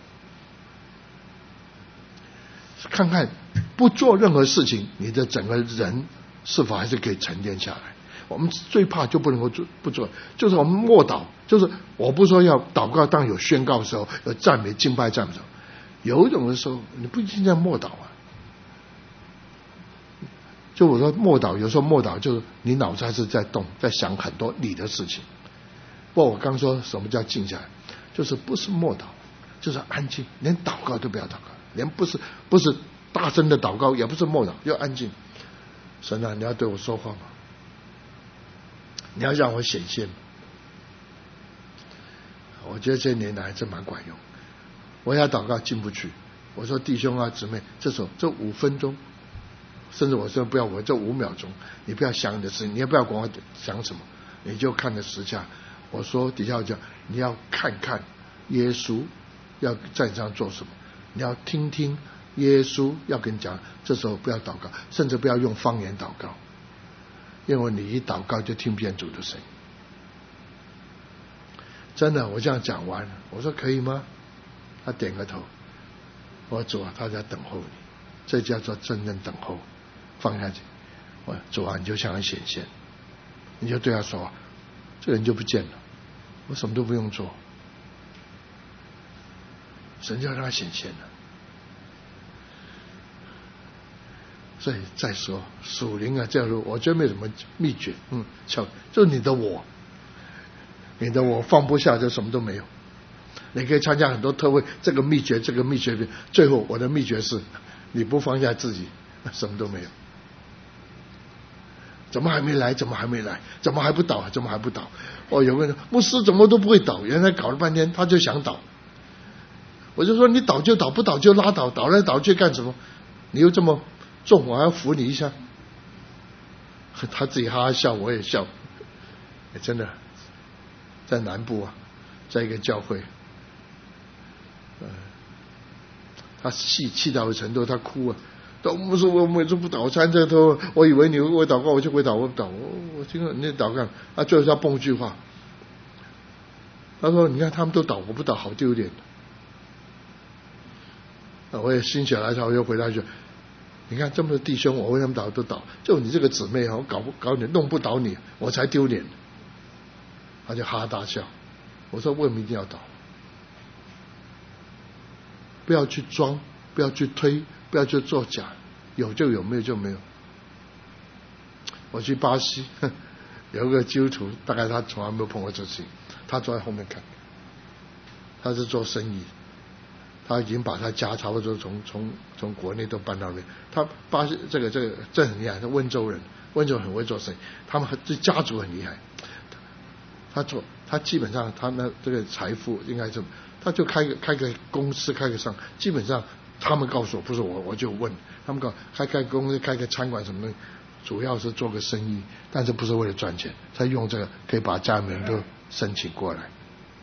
看看不做任何事情，你的整个人是否还是可以沉淀下来。我们最怕就不能够不做，就是我们默祷，就是我不说要祷告，当有宣告的时候，有赞美敬拜赞美的时候，有一种的时候你不一定在默祷啊。就我说默祷，有时候默祷就是你脑子还是在动，在想很多你的事情。不过我刚说什么叫静下来，就是不是默祷，就是安静，连祷告都不要祷告，连不是大声的祷告，也不是默祷，要安静。神啊，你要对我说话吗？你要让我显现。我觉得这年来还真蛮管用。我要祷告进不去，我说弟兄啊姊妹，这5分钟，甚至我说不要我这5秒钟，你不要想你的事情，你也不要管我想什么，你就看着时下。我说底下讲，你要看看耶稣要在你上做什么，你要听听耶稣要跟你讲。这时候不要祷告，甚至不要用方言祷告，因为你一祷告就听不见主的声音。真的，我这样讲完了，我说可以吗？他点个头。我说主啊，他在等候你，这叫做真正等候。放下去，我主啊，你就向他显现，你就对他说，这个人就不见了，我什么都不用做，神就让他显现了。所以再说属灵啊，这样说我觉得没什么秘诀，就是你的我放不下就什么都没有。你可以参加很多特会，这个秘诀，最后我的秘诀是，你不放下自己，什么都没有。怎么还没来？怎么还不倒？有个人牧师怎么都不会倒，原来搞了半天他就想倒。我就说你倒就倒，不倒就拉倒，倒来倒去干什么？你又这么重，我还要扶你一下。他自己哈哈笑，我也笑。真的，在南部啊，在一个教会，他气到的程度，他哭啊。不是我每次不祷参这头，我以为你会祷告，我就会祷，我听了你祷告，最后他蹦一句话，他说：“你看他们都祷，我不祷，好丢脸。”我也心血来潮，我又回答一句：“你看这么多弟兄，我为他们祷都祷，就你这个姊妹我搞你弄不倒你，我才丢脸。”他就哈哈大笑。我说：“为什么一定要祷？不要去装，不要去推。”不要去作假，有就有，没有就没有。我去巴西，有一个基督徒，大概他从来没有碰过这事情，他坐在后面看。他是做生意，他已经把他家差不多从国内都搬到那边。他巴西这很厉害，是温州人很会做生意，他们这家族很厉害。他基本上他那这个财富应该是，他就开个公司，开个商，基本上。他们告诉我，不是我就问他们，开公司，开个餐馆什么的，主要是做个生意，但是不是为了赚钱，他用这个可以把家里面都申请过来。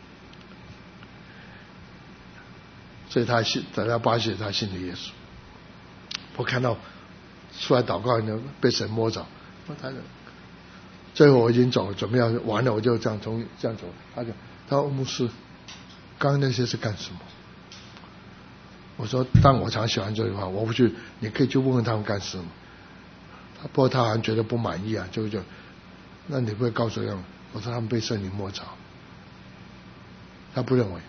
所以在他巴西，他信的耶稣。我看到出来祷告呢，被神摸着， 最后我已经走，准备要完了，我就这样走。他说牧师，刚刚那些是干什么？我说，但我常喜欢这句话，我不去，你可以去问问他们干什么。不过他好像觉得不满意啊，那你不会告诉他们？我说他们被圣灵摸着，他不认为。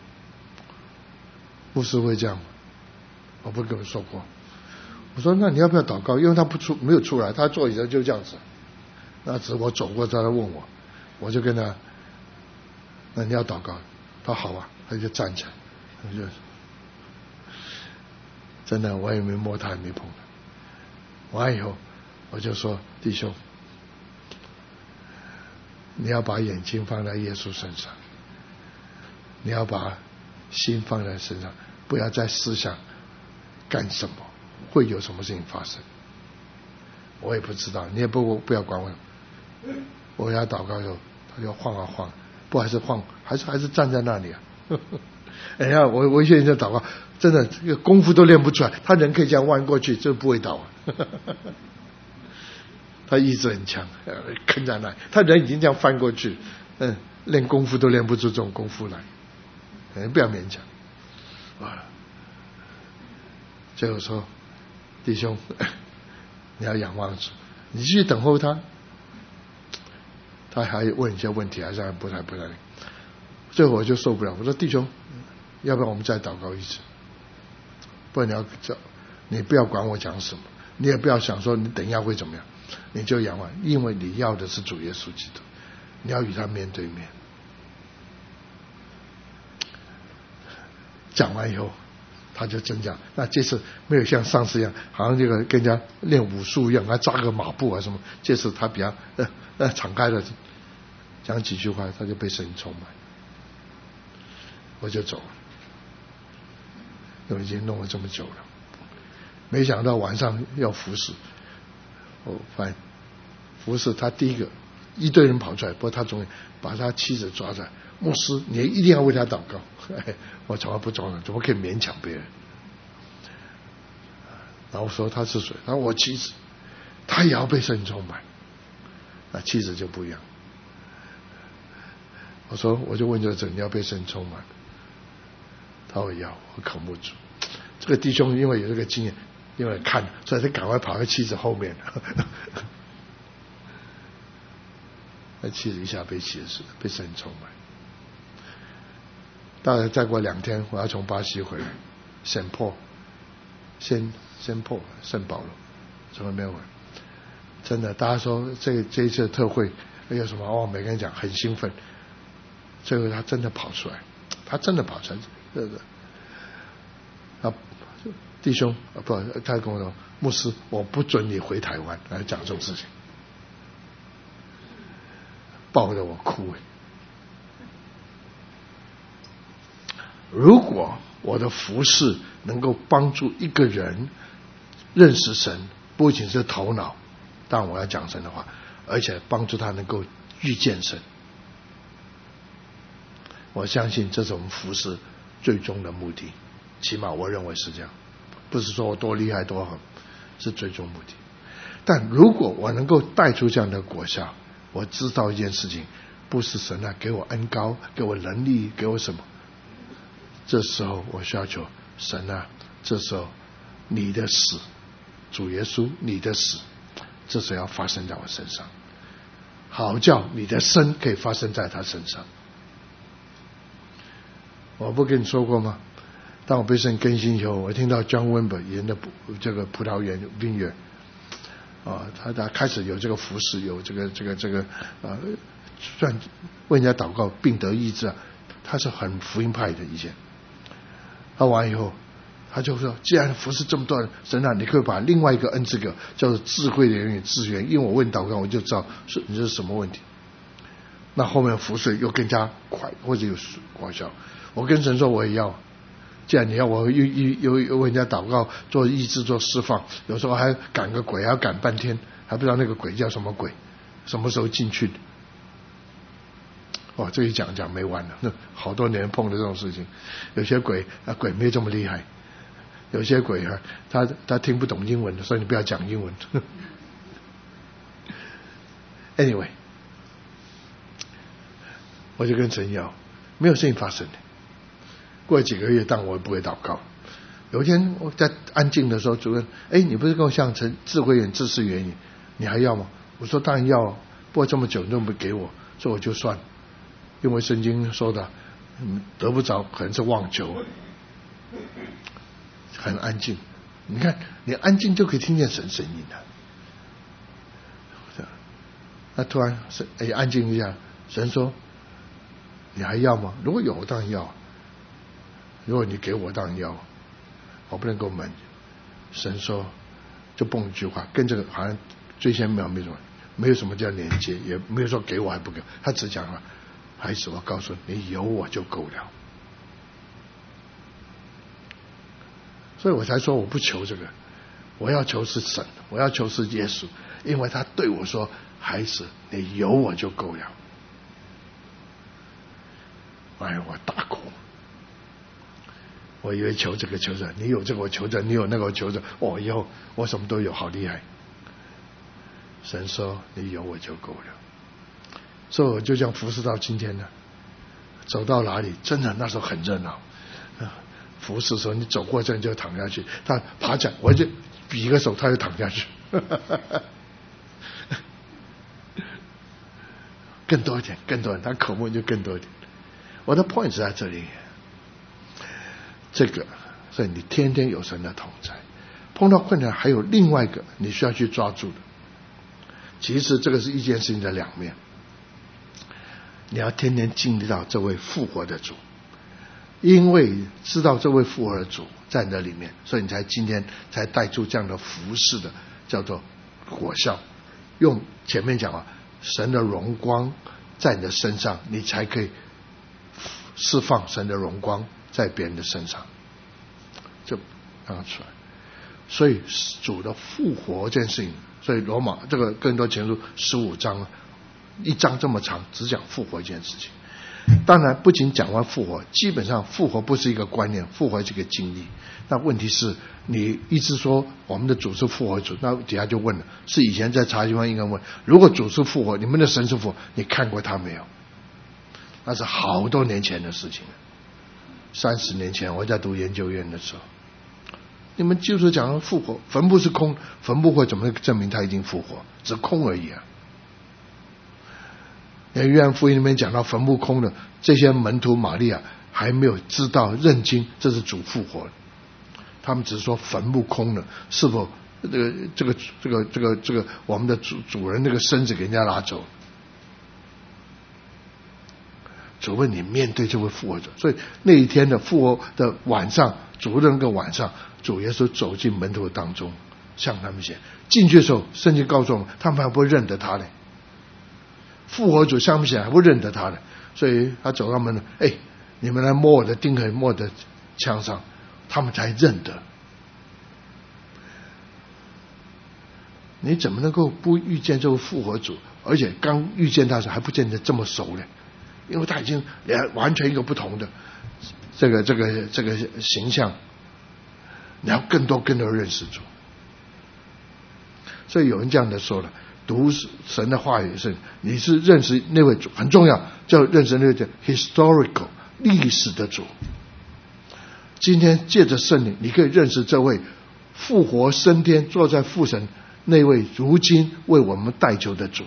牧师会这样吗？我不跟你说过。我说那你要不要祷告？因为他没有出来，他坐椅子就这样子。那时我走过他问我，我就跟他，那你要祷告？他说好啊，他就站起来，他就真的我也没摸他，也没碰他。完以后我就说弟兄，你要把眼睛放在耶稣身上，你要把心放在身上，不要再思想干什么，会有什么事情发生。我也不知道，你也不要管我。我要祷告的时候，他就晃啊晃，不还是晃，还是站在那里啊。哎呀，我现在祷告，真的这个功夫都练不出来。他人可以这样弯过去，就不会倒啊。他意志很强，坑在那里。他人已经这样翻过去，练功夫都练不出这种功夫来。不要勉强。最后说，弟兄，你要仰望主，你继续等候他。他还问一些问题，还是不太。最后我就受不了，我说弟兄，要不然我们再祷告一次？不然你不要管我讲什么，你也不要想说你等一下会怎么样，你就仰望，因为你要的是主耶稣基督，你要与他面对面。讲完以后，他就真讲，那这次没有像上次一样，好像这个跟人家练武术一样，还扎个马步啊什么。这次他比较敞开了，讲几句话，他就被圣灵充满。我就走了，我已经弄了这么久了，没想到晚上要服侍。我发现服侍他第一堆人跑出来，不过他总把他妻子抓出来，牧师你一定要为他祷告。我从来不装的，怎么可以勉强别人？然后我说他是谁？他说我妻子，他也要被圣灵充满。那妻子就不一样。我就问你要被圣灵充满？他说要，我口不住。这个弟兄因为有这个经验，因为看，所以他赶快跑在妻子后面。那妻子一下被启示，被圣灵充满。大概再过2天，我要从巴西回来，圣保罗，从来没有。真的，大家说这一次特会有什么？每个人讲很兴奋。最后他真的跑出来，对。弟兄他跟我说，牧师，我不准你回台湾来讲这种事情，抱着我哭。如果我的服事能够帮助一个人认识神，不仅是头脑，当然我要讲神的话，而且帮助他能够遇见神，我相信这是我们服事最终的目的，起码我认为是这样，不是说我多厉害多好，是最终目的。但如果我能够带出这样的果效，我知道一件事情，不是神给我恩膏，给我能力，给我什么，这时候我需要求神这时候你的死，主耶稣你的死，这时候要发生在我身上，好叫你的生可以发生在他身上。我不跟你说过吗？当我被神更新以后，我听到 John Wimber 演的这个葡萄园 vineyard 他开始有这个服事，有这个算为人家祷告病得医治他是很福音派的以前。他完以后，他就说：“既然服侍这么多人，神你可以把另外一个恩赐给我，叫做智慧的言语智源。因为我问祷告，我就知道你这是什么问题。那后面服侍又更加快，或者有果效。我跟神说我也要，既然你要我又为人家祷告，做医治，做释放，有时候还赶个鬼，还要赶半天，还不知道那个鬼叫什么鬼，什么时候进去的。”这一讲没完了，好多年碰的这种事情。有些鬼没这么厉害，有些鬼他听不懂英文，所以你不要讲英文。 Anyway， 我就跟神要，没有事情发生的。过了几个月，但我也不会祷告。有一天我在安静的时候，主任，你不是跟我向成智慧眼、知识原因，你还要吗？我说当然要啊，不过这么久你都不给我，所以我就算了。因为圣经说的，得不着可能是妄求。很安静，你看，你安静就可以听见神声音的。那突然安静一下，神说：“你还要吗？如果有，我当然要；如果你给我，当然要。我不能够瞒。”神说，就蹦一句话，跟这个好像最先描没什么，没有什么叫连接，也没有说给我还不给，他只讲了：“孩子，我告诉你，你有我就够了。”所以我才说我不求这个，我要求是神，我要求是耶稣，因为他对我说：“孩子，你有我就够了。”我大哭，我以为求这个求着，你有这个我求着，你有那个我求着，以后我什么都有，好厉害。神说：“你有我就够了。”所以我就这样服侍到今天呢，走到哪里，真的那时候很热闹。服侍的时候，你走过这就躺下去，他爬起来，我就比一个手，他就躺下去。更多一点，更多一点，他口沫就更多一点。我的 point 是在这里，这个，所以你天天有神的同在，碰到困难还有另外一个你需要去抓住的。其实这个是一件事情的两面，你要天天经历到这位复活的主。因为知道这位复活的主在你的里面，所以你才今天才带出这样的服事的，叫做果效。用前面讲神的荣光在你的身上，你才可以释放神的荣光在别人的身上，就让它出来。所以主的复活这件事情，所以罗马这个更多前书15章一章这么长，只讲复活这件事情。当然不仅讲完复活，基本上复活不是一个观念，复活是一个经历。那问题是你一直说我们的主是复活主，那底下就问了，是以前在茶经方应该问，如果主是复活，你们的神是复活，你看过他没有？那是好多年前的事情，30年前我在读研究院的时候，你们就是讲复活，坟墓是空，坟墓会怎么证明他已经复活？只空而已啊。约翰福音里面讲到坟墓空的，这些门徒玛利亚还没有知道认经这是主复活，他们只是说坟墓空了，是否这个我们的主人那个身子给人家拿走？主问你面对这位复活者，所以那一天的复活的晚上，主的那个晚上，主耶稣走进门徒当中，向他们显进去的时候，圣经告诉我们，他们还不会认得他呢。复活主向不起来还不认得他呢，所以他走到门了，你们来摸我的钉痕，摸我的枪上，他们才认得。你怎么能够不遇见这位复活主？而且刚遇见他时还不见得这么熟呢，因为他已经完全一个不同的这个形象，你要更多认识主。所以有人这样的说了，读神的话语是，你是认识那位主很重要，叫认识那位叫 historical 历史的主。今天借着圣灵，你可以认识这位复活升天坐在父神那位如今为我们代求的主。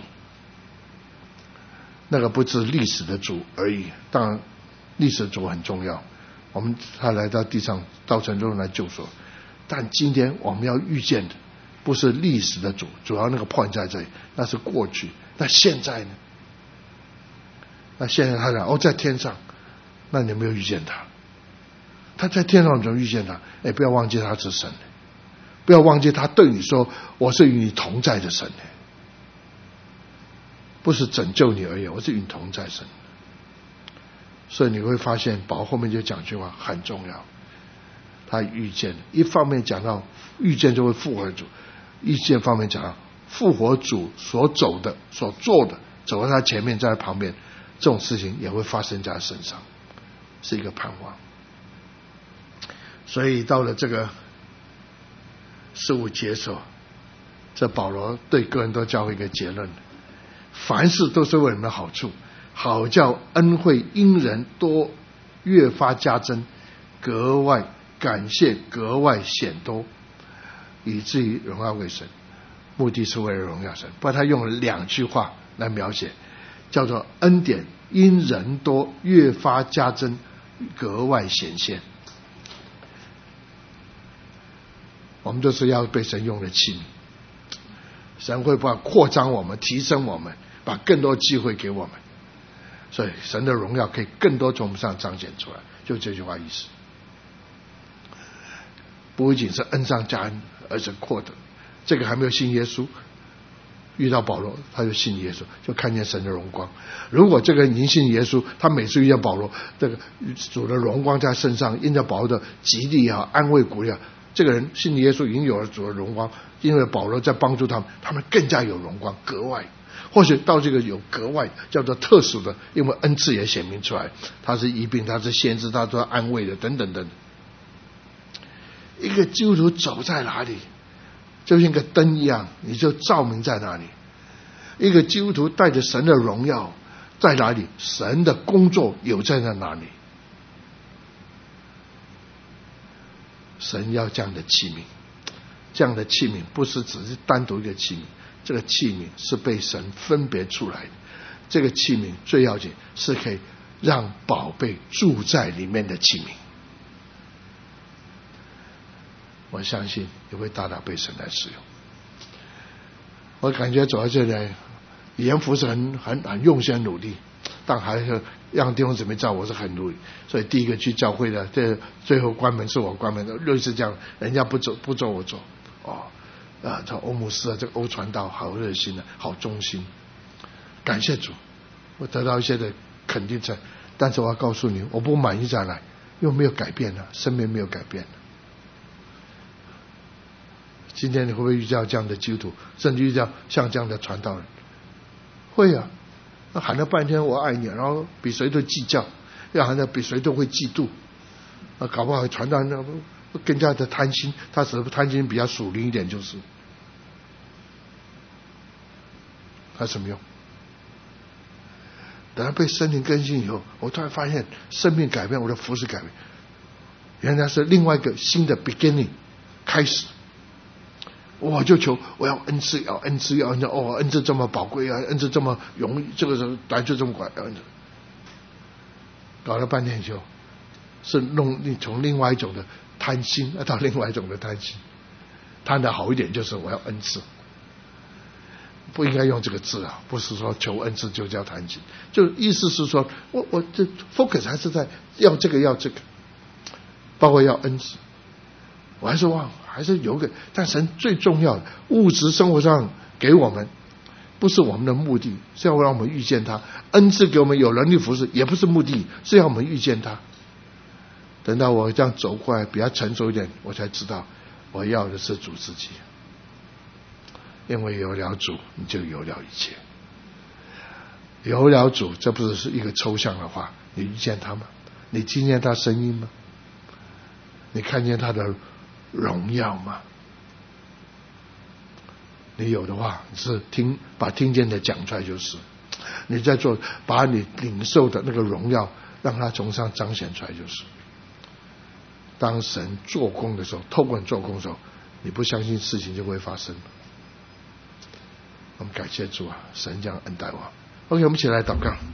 那个不是历史的主而已，当然历史的主很重要，他来到地上道成肉身来救赎，但今天我们要遇见的不是历史的主，主要那个 point 在这里，那是过去。那现在呢？那现在他讲在天上，那你没有遇见他？他在天上怎么遇见他？不要忘记他是神，不要忘记他对你说我是与你同在的神，不是拯救你而已，我是与你同在神。所以你会发现保罗后面就讲句话很重要，他遇见，一方面讲到遇见这位复活主，一方面讲到复活主所走的所做的，走在他前面在他旁边，这种事情也会发生在他身上，是一个盼望。所以到了这个15节所，这保罗对哥林多教会一个结论， 凡事都是为我们的好处，好叫恩惠因人多，越发加增，格外感谢，格外显多，以至于荣耀归神。目的是为了荣耀神。不过他用了2句话来描写，叫做恩典因人多，越发加增，格外显现。我们都是要被神用的器皿，神会把扩张我们，提升我们，把更多机会给我们，所以神的荣耀可以更多从我们上彰显出来，就这句话意思。不仅是恩上加恩，而是扩的。这个还没有信耶稣，遇到保罗他就信耶稣，就看见神的荣光。如果这个人已经信耶稣，他每次遇见保罗，这个主的荣光在身上，因着保罗的极力也好，安慰鼓励啊，这个人信耶稣已经有了主的荣光，因为保罗在帮助他们，他们更加有荣光，格外。或许到这个有格外叫做特殊的，因为恩赐也显明出来，他是医病，他是先知，他是安慰的，等等等。一个基督徒走在哪里，就像一个灯一样，你就照明在哪里。一个基督徒带着神的荣耀在哪里，神的工作有在哪里。神要这样的器皿，这样的器皿不是只是单独一个器皿，这个器皿是被神分别出来的。这个器皿最要紧是可以让宝贝住在里面的器皿。我相信也会大大被神来使用。我感觉走到这里，严福是很用心很努力，但还是让弟兄姊妹知道我是很努力。所以第一个去教会的，这最后关门是我关门的，类似这样，人家不走我走。这欧姆斯啊，这个欧传道好热心的，好忠心，感谢主，我得到一些的肯定在。但是我要告诉你，我不满意再来，因为没有改变了，生命没有改变了。今天你会不会遇到这样的基督徒，甚至遇到像这样的传道人？会啊，那喊了半天我爱你，然后比谁都计较，要喊的比谁都会嫉妒，搞不好传道人更加的贪心，他只是贪心比较属灵一点，就是他什么用？等他被圣灵更新以后，我突然发现生命改变，我的服事改变，原来是另外一个新的 beginning 开始。我就求我要恩赐，要恩赐，要恩赐，恩赐这么宝贵啊，恩赐这么容易，这个时候来就这么快，搞了半天就是你从另外一种的贪心到另外一种的贪心，贪的好一点就是我要恩赐，不应该用这个字啊，不是说求恩赐就叫贪心，就意思是说我这 focus 还是在要这个要这个，包括要恩赐，我还是还是有个，但神最重要的物质生活上给我们，不是我们的目的，是要让我们遇见他。恩赐给我们有能力服侍，也不是目的，是要我们遇见他。等到我这样走过来比较成熟一点，我才知道我要的是主自己，因为有了主你就有了一切。有了主，这不是一个抽象的话，你遇见他吗？你听见他声音吗？你看见他的荣耀吗？你有的话是把听见的讲出来，就是你在做，把你领受的那个荣耀让它从上彰显出来，就是当神做工的时候，透过你做工的时候，你不相信事情就会发生。我们感谢主啊，神这样恩待我。 OK， 我们一起来祷告。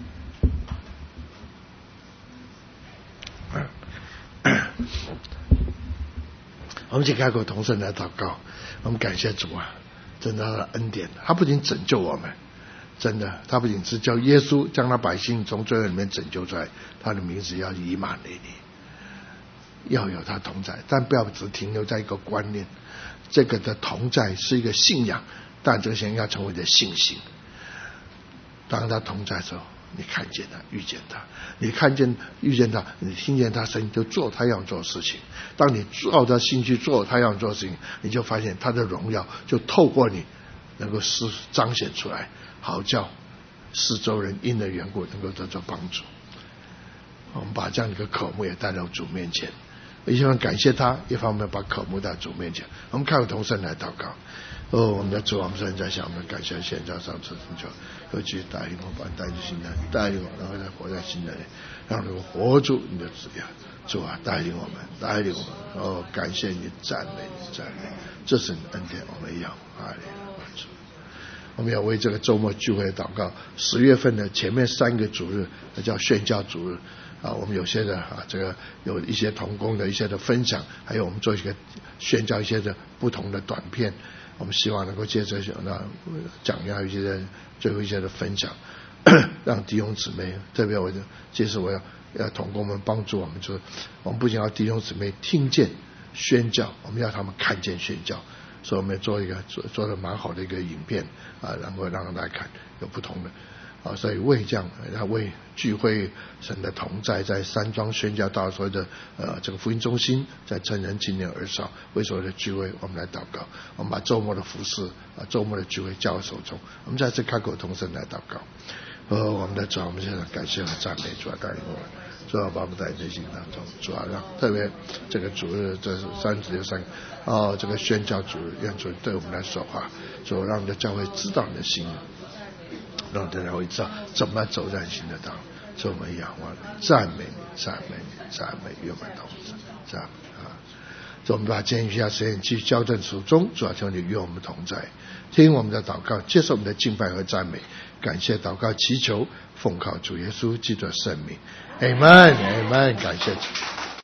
我们一起开口同声来祷告。我们感谢主啊，真的他的恩典，他不仅拯救我们，真的他不仅是叫耶稣将他百姓从罪恶里面拯救出来，他的名字要以马内利，要有他同在，但不要只停留在一个观念，这个的同在是一个信仰，但这个信仰要成为的信心。当他同在的时候，你看见他，遇见他，你看见遇见他，你听见他声音，就做他要做的事情。当你照他心去做他要做的事情，你就发现他的荣耀就透过你能够彰显出来，好叫四周人因的缘故能够得到帮助。我们把这样一个渴慕也带到主面前， 一方面感谢他，一方面把渴慕到主面前。我们开口同声来祷告。我们的主，我们现在向我们感谢现在上次成就，又去带领我们，带领新人，带领我，然后再活在新的人，让我们活出你的旨意。主啊，带领我们，带领我们。感谢你，赞美你，赞美你，这是你恩典，我们要哈利路亚。我们要为这个周末聚会祷告。10月份的前面3个主日，那叫宣教主日。我们有些的这个有一些同工的一些的分享，还有我们做一个宣教一些的不同的短片。我们希望能够借着讲要一些的最后一些的分享，让弟兄姊妹，特别我要同工们帮助我们，就是我们不仅要弟兄姊妹听见宣教，我们要他们看见宣教。所以我们做一个做的蛮好的一个影片能够让大家看有不同的所以为这样为聚会神的同在，在山庄宣教道所有的这个福音中心，在成人青年儿少为所有的聚会，我们来祷告。我们把周末的服事周末的聚会交手中，我们再次开口同声来祷告。我们的主，我们现在感谢和赞美主，带领我们，主要把我们带内心当中，主要让特别这个主日，这是33个这个宣教主日，愿主对我们来说话，主让我们的教会知道你的心，让大家会知道怎么走在新的道。主，我们仰望你，赞美你，赞美你，赞美与我们同在，赞美主，我们把今天余下时间继续交正手中，主要求你与我们同在，听我们的祷告，接受我们的敬拜和赞美，感谢祷告祈求，奉靠主耶稣基督的圣名， Amen， Amen， 感谢主。